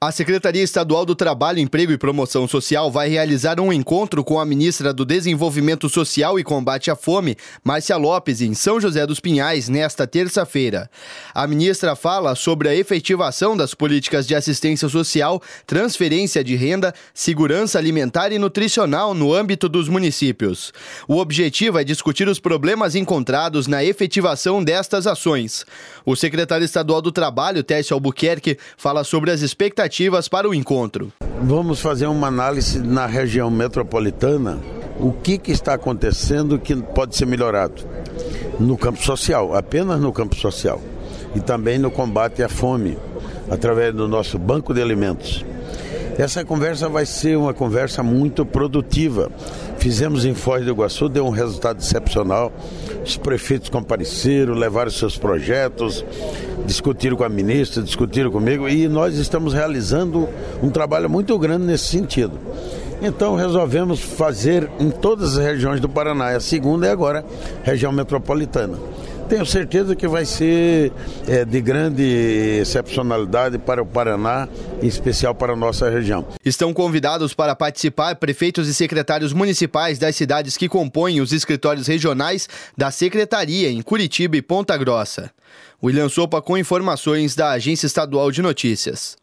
A Secretaria Estadual do Trabalho, Emprego e Promoção Social vai realizar um encontro com a ministra do Desenvolvimento Social e Combate à Fome, Márcia Lopes, em São José dos Pinhais, nesta terça-feira. A ministra fala sobre a efetivação das políticas de assistência social, transferência de renda, segurança alimentar e nutricional no âmbito dos municípios. O objetivo é discutir os problemas encontrados na efetivação destas ações. O secretário estadual do Trabalho, Técio Albuquerque, fala sobre as expectativas para o encontro. Vamos fazer uma análise na região metropolitana, o que está acontecendo que pode ser melhorado no campo social, apenas no campo social, e também no combate à fome, através do nosso banco de alimentos. Essa conversa vai ser uma conversa muito produtiva. Fizemos em Foz do Iguaçu, deu um resultado excepcional. Os prefeitos compareceram, levaram seus projetos, discutiram com a ministra, discutiram comigo e nós estamos realizando um trabalho muito grande nesse sentido. Então resolvemos fazer em todas as regiões do Paraná. A segunda é agora região metropolitana. Tenho certeza que vai ser de grande excepcionalidade para o Paraná, em especial para a nossa região. Estão convidados para participar prefeitos e secretários municipais das cidades que compõem os escritórios regionais da Secretaria em Curitiba e Ponta Grossa. William Sopa com informações da Agência Estadual de Notícias.